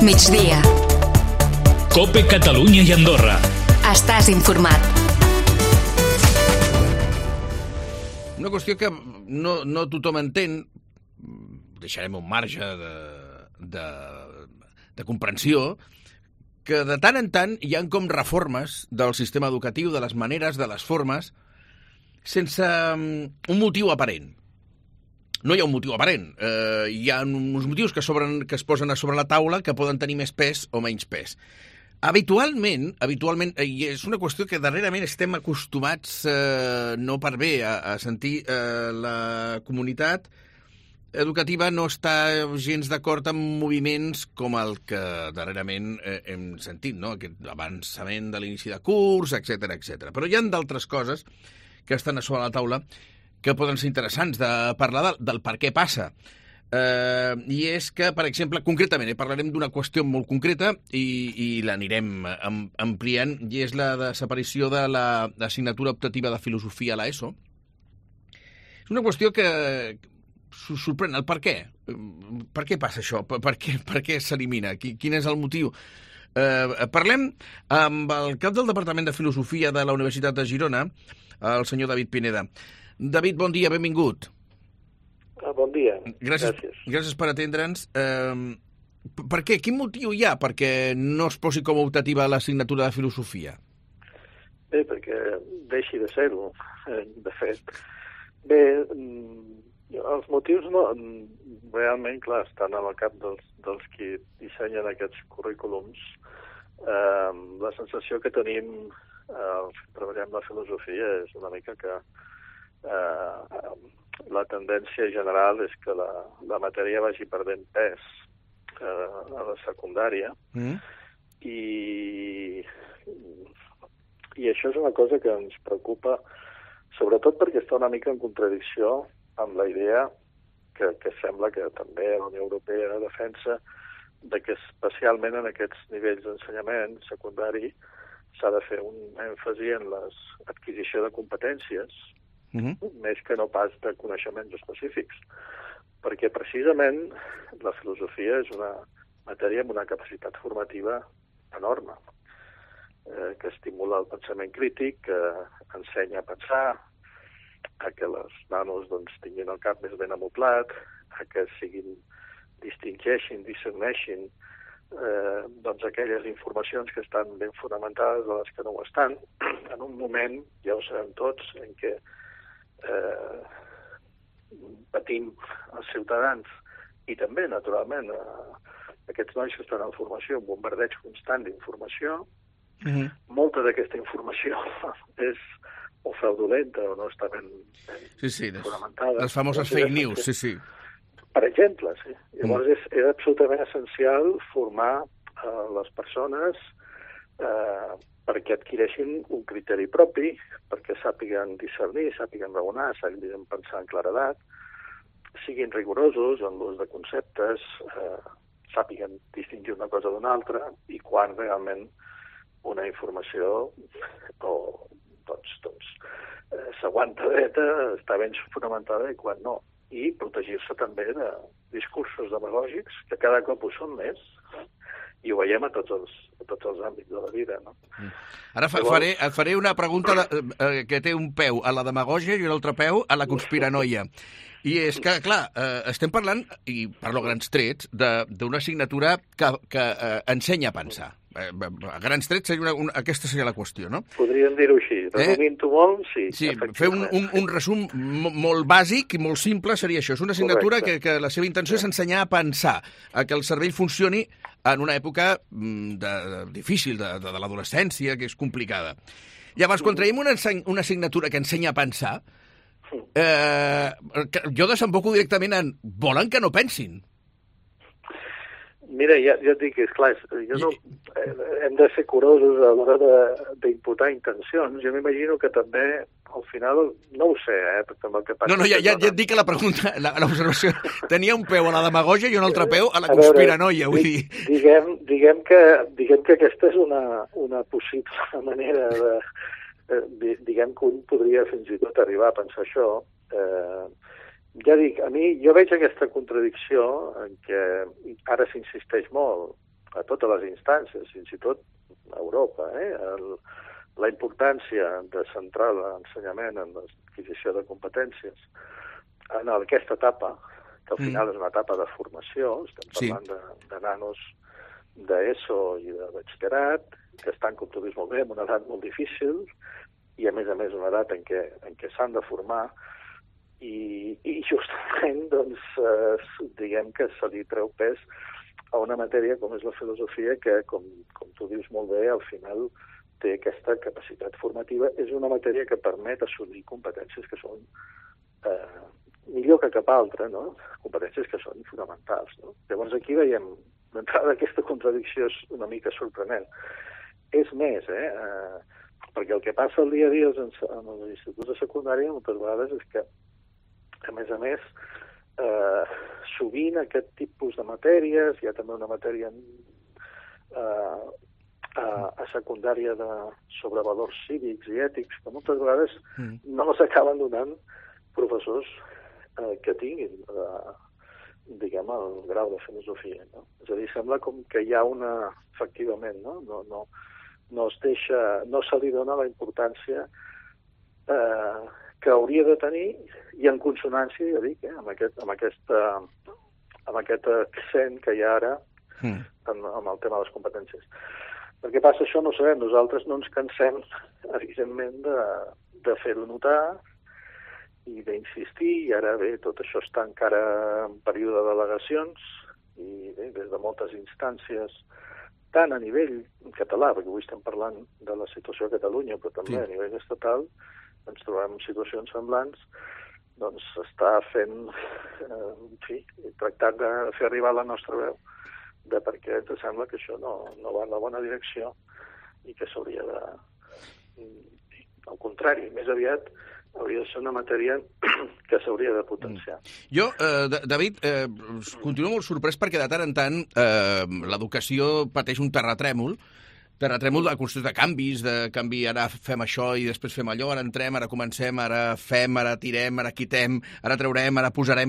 migdia. COPE Catalunya i Andorra. Estàs informat. Una qüestió que no tothom entén, deixarem un marge de comprensió, que de tant en tant hi ha com reformes del sistema educatiu, de les maneres, de les formes, sense un motiu aparent. No hi ha un motiu aparent. Hi ha uns motius que es posen a sobre la taula que poden tenir més pes o menys pes. Habitualment, i és una qüestió que darrerament estem acostumats, no per bé, a sentir la comunitat educativa no està gens d'acord amb moviments com el que darrerament hem sentit, no? Aquest avançament de l'inici de curs, etc etc. Però hi ha d'altres coses que estan a sobre la taula que poden ser interessants de parlar del per què passa. I és que, per exemple, concretament, parlarem d'una qüestió molt concreta i l'anirem ampliant, i és la desaparició de l'assignatura optativa de filosofia a l'ESO. És una qüestió que sorprèn. El per què? Per què passa això? Per què s'elimina? Quin és el motiu? Parlem amb el cap del Departament de Filosofia de la Universitat de Girona, el senyor David Pineda. David, bon dia, benvingut. Bon dia. Gràcies per atendre'ns. Per què? Quin motiu hi ha perquè no es posi com a optativa l'assignatura de filosofia? Bé, perquè deixi de ser-ho, de fet. Bé, els motius realment, clar, estan al cap dels qui dissenyen aquests currículums. La sensació que tenim els que treballem la filosofia és una mica que la tendència general és que la matèria vagi perdent pes a la secundària i això és una cosa que ens preocupa, sobretot perquè està una mica en contradicció amb la idea que sembla que també la Unió Europea defensa de que especialment en aquests nivells d'ensenyament secundari s'ha de fer un èmfasi en l'adquisició de competències, més que no pas de coneixements específics, perquè precisament la filosofia és una matèria amb una capacitat formativa enorme, que estimula el pensament crític, que ensenya a pensar, a que les nanos tinguin el cap més ben amoblat, a que distingeixin, discerneixin aquelles informacions que estan ben fonamentades de les que no ho estan, en un moment, ja ho sabem tots, en què patim els ciutadans i també, naturalment, aquests nois que estan en formació, un bombardeig constant d'informació. Molta d'aquesta informació és o fraudulenta o no està ben fonamentada. Les famoses fake news, sí. Per exemple, sí. Llavors és absolutament essencial formar les persones perquè adquireixin un criteri propi, perquè sàpiguen discernir, sàpiguen raonar, sàpiguen pensar en claredat, siguin rigorosos en l'ús de conceptes, sàpiguen distingir una cosa d'una altra i quan realment una informació s'aguanta dreta, està ben fonamentada i quan no. I protegir-se també de discursos demagògics, que cada cop ho són més, i ho veiem a tots els àmbits de la vida, no? Ara et faré una pregunta que té un peu a la demagògia i un altre peu a la conspiranoia. I és que, clar, estem parlant, i parlo a grans trets, d'una assignatura que ensenya a pensar. A grans trets, aquesta seria la qüestió, no? Podríem dir-ho així. Resumint-ho molt, sí. Sí, fer un resum molt bàsic i molt simple seria això. És una assignatura que la seva intenció és ensenyar a pensar, a que el cervell funcioni en una època difícil de l'adolescència, que és complicada. Llavors, quan traiem una assignatura que ensenya a pensar, jo desemboco directament en volen que no pensin. Mira, ja et dic, esclar, hem de ser curosos a l'hora d'imputar intencions. Jo m'imagino que també, al final, no ho sé, perquè el que passa... No, ja et dic que la pregunta, l'observació, tenia un peu a la demagògia i un altre peu a la conspiranoia, vull dir. Diguem que aquesta és una possible manera de... Diguem que un podria fins i tot arribar a pensar això. Ja dic, jo veig aquesta contradicció en què ara s'insisteix molt a totes les instàncies, fins i tot a Europa, la importància de centrar l'ensenyament en l'adquisició de competències en aquesta etapa, que al final és una etapa de formació, estem parlant de nanos d'ESO i de batxillerat, que estan, com tu dius molt bé, en una edat molt difícil, i a més una edat en què s'han de formar, i justament, doncs, diguem que se li treu pes a una matèria com és la filosofia, que, com tu dius molt bé, al final té aquesta capacitat formativa. És una matèria que permet assolir competències que són millor que cap altra, no? Competències que són fonamentals, no? Llavors aquí veiem, d'entrada, aquesta contradicció és una mica sorprenent. És més, perquè el que passa el dia a dia en els instituts de secundària moltes vegades és que, a més, sovint aquest tipus de matèries, hi ha també una matèria a secundària sobre valors cívics i ètics, que moltes vegades no els acaben donant professors que tinguin, diguem, el grau de filosofia, no? És a dir, sembla com que hi ha efectivament, no se li dona la importància que hauria de tenir, i en consonància, ja dic, amb aquest accent que hi ha ara amb el tema de les competències. Per què passa això? No ho sabem. Nosaltres no ens cansem, evidentment, de fer-ho notar i d'insistir, i ara bé, tot això està encara en període de delegacions, i bé, des de moltes instàncies, tant a nivell català, perquè avui estem parlant de la situació a Catalunya, però també a nivell estatal, ens trobem en situacions semblants, doncs està fent, tractant de fer arribar la nostra veu de per què ens sembla que això no va en la bona direcció i que s'hauria de... Al contrari, més aviat hauria de ser una matèria que s'hauria de potenciar. Jo, David, continuo molt sorprès perquè de tant en tant l'educació pateix un terratrèmol de qüestions de canvis, de canvi, ara fem això i després fem allò, ara entrem, ara comencem, ara fem, ara tirem, ara quitem, ara traurem, ara posarem.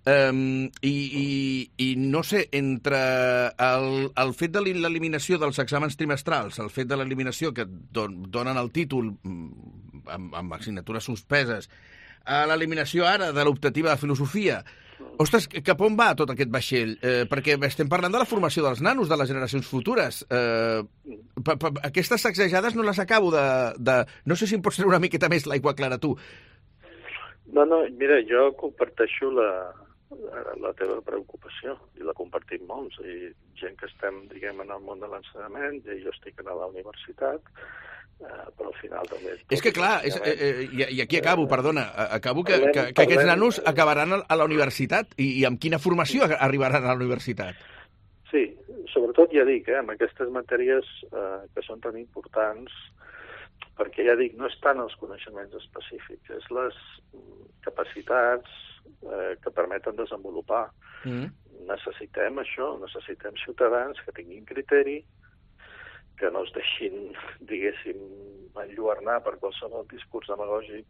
I no sé, entre el fet de l'eliminació dels exàmens trimestrals, el fet de l'eliminació que donen el títol amb assignatures suspeses, a l'eliminació ara de l'optativa de filosofia, ostres, cap on va tot aquest vaixell? Perquè estem parlant de la formació dels nanos, de les generacions futures. Aquestes sacsejades no les acabo de... No sé si em pots treure una miqueta més l'aigua clara, tu. No, mira, jo comparteixo la teva preocupació, i la compartim molts, i gent que estem, diguem, en el món de l'ensenyament, i jo estic a la universitat, però al final també... És que clar, i aquí acabo, perdona, acabo que aquests nanos acabaran a la universitat, i amb quina formació arribaran a la universitat? Sí, sobretot ja dic, amb aquestes matèries que són tan importants, perquè ja dic, no és tant els coneixements específics, és les capacitats que permeten desenvolupar. Necessitem això, necessitem ciutadans que tinguin criteri, que no es deixin, diguéssim, enlluernar per qualsevol discurs demagògic,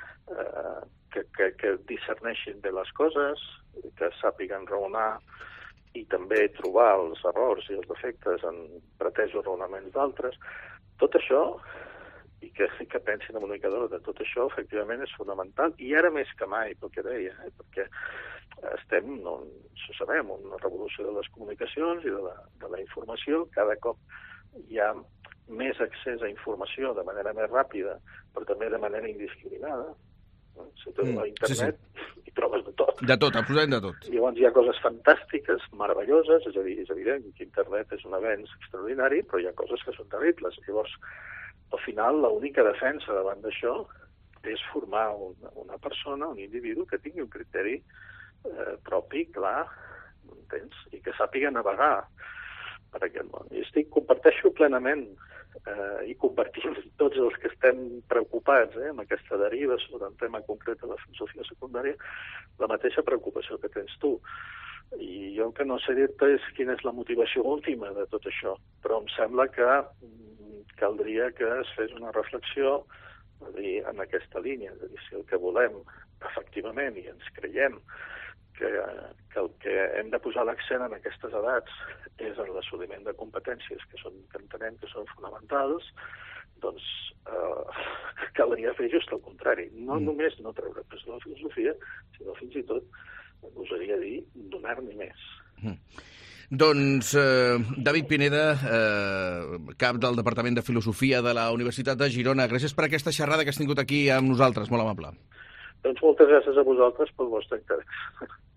que discerneixin bé les coses, que sàpiguen raonar i també trobar els errors i els defectes en pretesos raonaments d'altres. Tot això, i que pensin en una mica de tot això, efectivament és fonamental, i ara més que mai, pel que deia, perquè estem, no ho sabem, una revolució de les comunicacions i de la informació. Cada cop hi ha més accés a informació de manera més ràpida, però també de manera indiscriminada. Si tu a internet hi trobes de tot. De tot, absolutament de tot. Llavors hi ha coses fantàstiques, meravelloses, és a dir, és evident que internet és un avenç extraordinari, però hi ha coses que són terribles. Llavors, al final, l'única defensa davant d'això és formar una persona, un individu que tingui un criteri propi, clar, entens? I que sàpiga navegar per aquest món. I comparteixo plenament i compartim tots els que estem preocupats amb aquesta deriva sobre un tema concret de la filosofia secundària, la mateixa preocupació que tens tu. I jo el que no sé dir-te és quina és la motivació última de tot això, però em sembla que caldria que es fes una reflexió en aquesta línia, és a dir, si el que volem efectivament i ens creiem que el que hem de posar l'accent en aquestes edats és en l'assoliment de competències que entenem que són fonamentals, doncs caldria fer just el contrari. No només no treure pes de la filosofia, sinó fins i tot, gosaria dir, donar-n'hi més. Doncs David Pineda, cap del Departament de Filosofia de la Universitat de Girona, gràcies per aquesta xerrada que has tingut aquí amb nosaltres, molt amable. Doncs moltes gràcies a vosaltres pel vostre interès.